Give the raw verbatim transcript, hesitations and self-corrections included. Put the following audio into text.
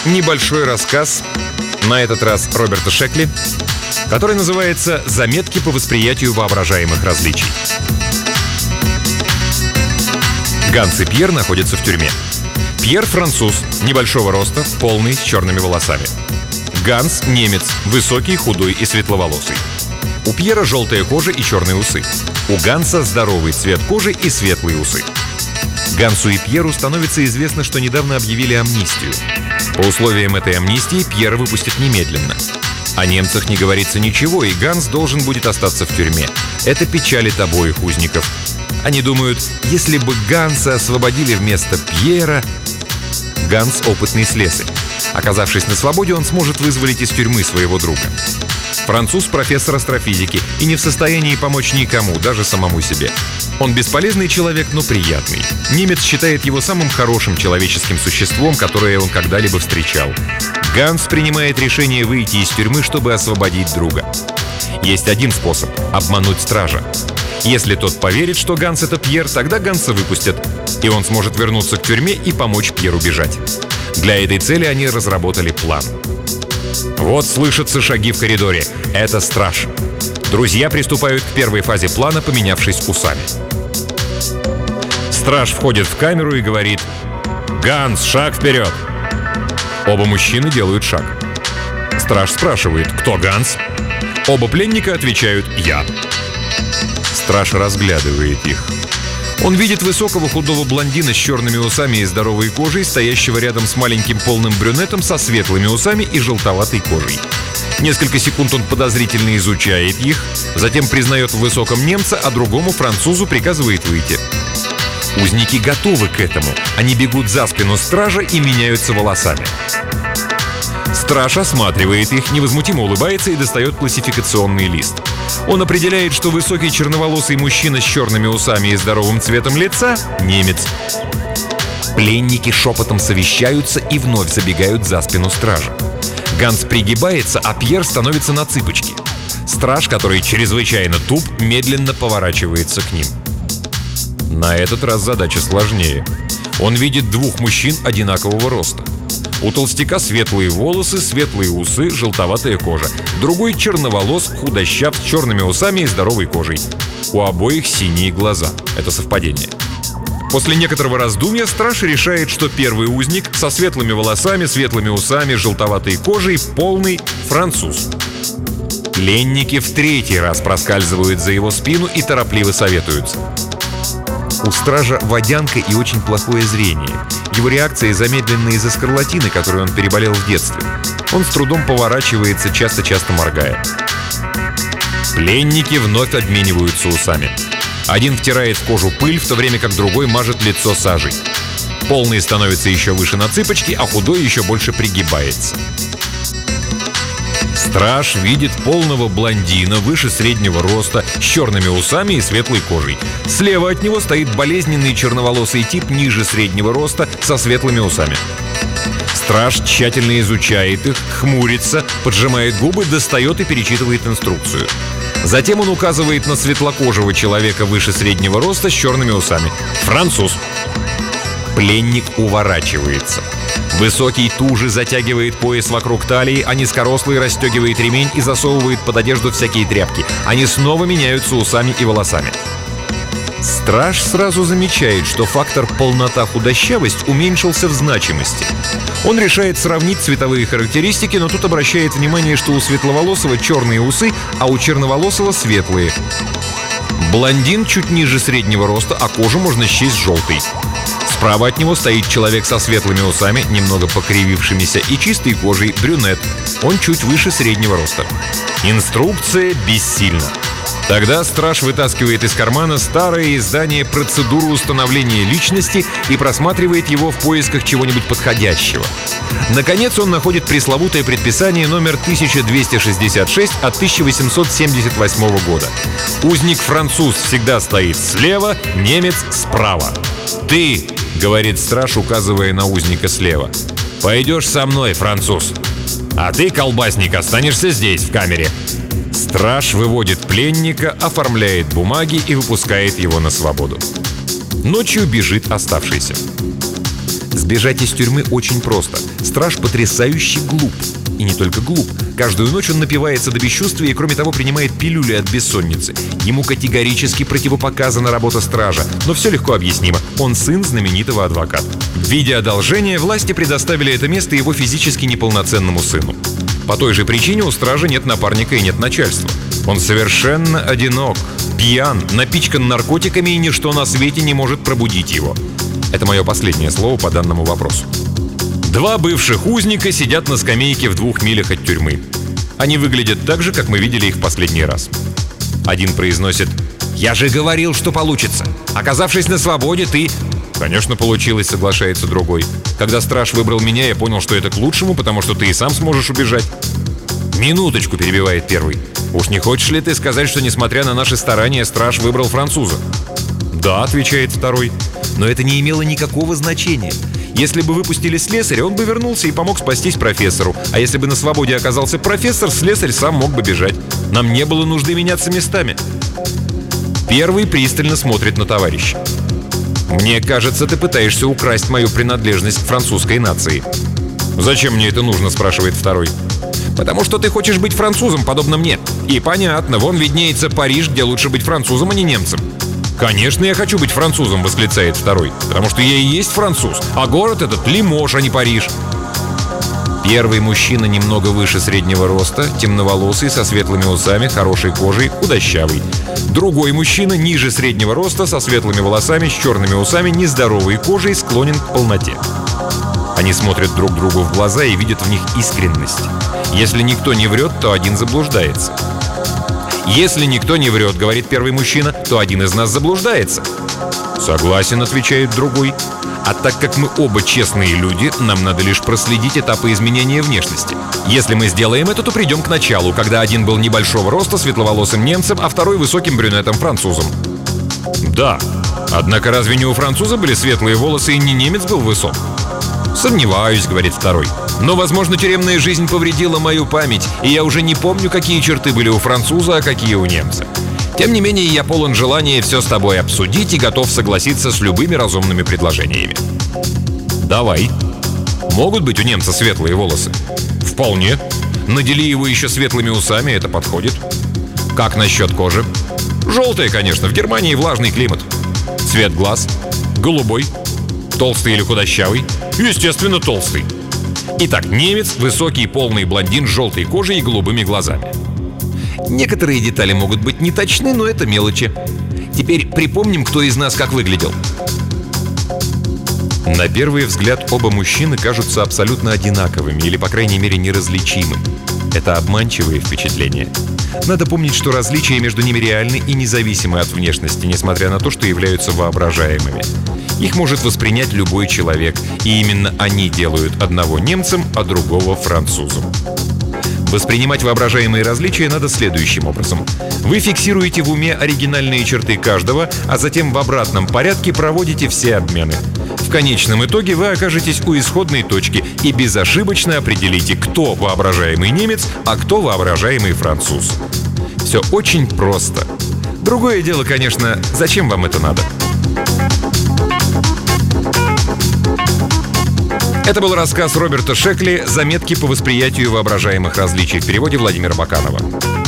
небольшой рассказ, на этот раз Роберта Шекли, который называется «Заметки по восприятию воображаемых различий». Ганс и Пьер находятся в тюрьме. Пьер — француз, небольшого роста, полный, с черными волосами. Ганс — немец, высокий, худой и светловолосый. У Пьера желтая кожа и черные усы. У Ганса здоровый цвет кожи и светлые усы. Гансу и Пьеру становится известно, что недавно объявили амнистию. По условиям этой амнистии Пьера выпустят немедленно. О немцах не говорится ничего, и Ганс должен будет остаться в тюрьме. Это печалит обоих узников. Они думают, если бы Ганса освободили вместо Пьера... Ганс — опытный слесарь. Оказавшись на свободе, он сможет вызволить из тюрьмы своего друга. Француз — профессор астрофизики и не в состоянии помочь никому, даже самому себе. Он бесполезный человек, но приятный. Немец считает его самым хорошим человеческим существом, которое он когда-либо встречал. Ганс принимает решение выйти из тюрьмы, чтобы освободить друга. Есть один способ — обмануть стража. Если тот поверит, что Ганс — это Пьер, тогда Ганса выпустят, и он сможет вернуться к тюрьме и помочь Пьеру бежать. Для этой цели они разработали план. Вот слышатся шаги в коридоре. Это страж. Друзья приступают к первой фазе плана, поменявшись усами. Страж входит в камеру и говорит: «Ганс, шаг вперед!» Оба мужчины делают шаг. Страж спрашивает: «Кто Ганс?» Оба пленника отвечают: «Я». Страж разглядывает их. Он видит высокого худого блондина с черными усами и здоровой кожей, стоящего рядом с маленьким полным брюнетом со светлыми усами и желтоватой кожей. Несколько секунд он подозрительно изучает их, затем признает в высоком немца, а другому французу приказывает выйти. Узники готовы к этому. Они бегут за спину стража и меняются волосами. Страж осматривает их, невозмутимо улыбается и достает классификационный лист. Он определяет, что высокий черноволосый мужчина с черными усами и здоровым цветом лица — немец. Пленники шепотом совещаются и вновь забегают за спину стража. Ганс пригибается, а Пьер становится на цыпочки. Страж, который чрезвычайно туп, медленно поворачивается к ним. На этот раз задача сложнее. Он видит двух мужчин одинакового роста. У толстяка светлые волосы, светлые усы, желтоватая кожа. Другой черноволос, худощав, с черными усами и здоровой кожей. У обоих синие глаза. Это совпадение. После некоторого раздумья страж решает, что первый узник со светлыми волосами, светлыми усами, желтоватой кожей — полный француз. Пленники в третий раз проскальзывают за его спину и торопливо советуются. У стража водянка и очень плохое зрение. Его реакции замедлены из-за скарлатины, которую он переболел в детстве. Он с трудом поворачивается, часто-часто моргая. Пленники вновь обмениваются усами. Один втирает в кожу пыль, в то время как другой мажет лицо сажей. Полный становится еще выше на цыпочки, а худой еще больше пригибается. Страж видит полного блондина выше среднего роста, с черными усами и светлой кожей. Слева от него стоит болезненный черноволосый тип ниже среднего роста со светлыми усами. Страж тщательно изучает их, хмурится, поджимает губы, достает и перечитывает инструкцию. Затем он указывает на светлокожего человека выше среднего роста с черными усами. Француз. Пленник уворачивается. Высокий туже затягивает пояс вокруг талии, а низкорослый расстегивает ремень и засовывает под одежду всякие тряпки. Они снова меняются усами и волосами. Страж сразу замечает, что фактор полнота-худощавость уменьшился в значимости. Он решает сравнить цветовые характеристики, но тут обращает внимание, что у светловолосого черные усы, а у черноволосого светлые. Блондин чуть ниже среднего роста, а кожу можно счесть желтой. Справа от него стоит человек со светлыми усами, немного покривившимися, и чистой кожей, брюнет. Он чуть выше среднего роста. Инструкция бессильна. Тогда страж вытаскивает из кармана старое издание «Процедуру установления личности» и просматривает его в поисках чего-нибудь подходящего. Наконец он находит пресловутое предписание номер тысяча двести шестьдесят шесть от тысяча восемьсот семьдесят восьмого года. Узник-француз всегда стоит слева, немец справа. «Ты», — говорит страж, указывая на узника слева, — «пойдешь со мной, француз. А ты, колбасник, останешься здесь, в камере». Страж выводит пленника, оформляет бумаги и выпускает его на свободу. Ночью бежит оставшийся. Сбежать из тюрьмы очень просто. Страж потрясающе глуп. И не только глуп. Каждую ночь он напивается до бесчувствия и, кроме того, принимает пилюли от бессонницы. Ему категорически противопоказана работа стража. Но все легко объяснимо. Он сын знаменитого адвоката. В виде одолжения власти предоставили это место его физически неполноценному сыну. По той же причине у стража нет напарника и нет начальства. Он совершенно одинок, пьян, напичкан наркотиками, и ничто на свете не может пробудить его. Это мое последнее слово по данному вопросу. Два бывших узника сидят на скамейке в двух милях от тюрьмы. Они выглядят так же, как мы видели их в последний раз. Один произносит: «Я же говорил, что получится. Оказавшись на свободе, ты...» «Конечно, получилось», — соглашается другой. «Когда страж выбрал меня, я понял, что это к лучшему, потому что ты и сам сможешь убежать». «Минуточку», — перебивает первый. «Уж не хочешь ли ты сказать, что, несмотря на наши старания, страж выбрал француза?» «Да», — отвечает второй. «Но это не имело никакого значения. Если бы выпустили слесаря, он бы вернулся и помог спастись профессору. А если бы на свободе оказался профессор, слесарь сам мог бы бежать. Нам не было нужды меняться местами». Первый пристально смотрит на товарища. «Мне кажется, ты пытаешься украсть мою принадлежность к французской нации». «Зачем мне это нужно?» — спрашивает второй. «Потому что ты хочешь быть французом, подобно мне. И понятно, вон виднеется Париж, где лучше быть французом, а не немцем». «Конечно, я хочу быть французом», — восклицает второй. «Потому что я и есть француз, а город этот Лимож, а не Париж». Первый мужчина немного выше среднего роста, темноволосый, со светлыми усами, хорошей кожей, худощавый. Другой мужчина ниже среднего роста, со светлыми волосами, с черными усами, нездоровой кожей, склонен к полноте. Они смотрят друг другу в глаза и видят в них искренность. Если никто не врет, то один заблуждается. «Если никто не врет, — говорит первый мужчина, — то один из нас заблуждается». «Согласен, — отвечает другой. А так как мы оба честные люди, нам надо лишь проследить этапы изменения внешности. Если мы сделаем это, то придем к началу, когда один был небольшого роста, светловолосым немцем, а второй высоким брюнетом французом». «Да. Однако разве не у француза были светлые волосы и не немец был высок?» «Сомневаюсь, — говорит второй. Но, возможно, тюремная жизнь повредила мою память, и я уже не помню, какие черты были у француза, а какие у немца. Тем не менее, я полон желания все с тобой обсудить и готов согласиться с любыми разумными предложениями». «Давай». «Могут быть у немца светлые волосы?» «Вполне. Надели его еще светлыми усами, это подходит». «Как насчет кожи?» «Желтая, конечно, в Германии влажный климат». «Цвет глаз?» «Голубой». «Толстый или худощавый?» «Естественно, толстый». Итак, немец – высокий полный блондин с желтой кожей и голубыми глазами. Некоторые детали могут быть неточны, но это мелочи. Теперь припомним, кто из нас как выглядел. На первый взгляд оба мужчины кажутся абсолютно одинаковыми или, по крайней мере, неразличимы. Это обманчивое впечатление. Надо помнить, что различия между ними реальны и независимы от внешности, несмотря на то, что являются воображаемыми. Их может воспринять любой человек, и именно они делают одного немцем, а другого французом. Воспринимать воображаемые различия надо следующим образом. Вы фиксируете в уме оригинальные черты каждого, а затем в обратном порядке проводите все обмены. В конечном итоге вы окажетесь у исходной точки и безошибочно определите, кто воображаемый немец, а кто воображаемый француз. Все очень просто. Другое дело, конечно, зачем вам это надо? Это был рассказ Роберта Шекли «Заметки по восприятию воображаемых различий» в переводе Владимира Баканова.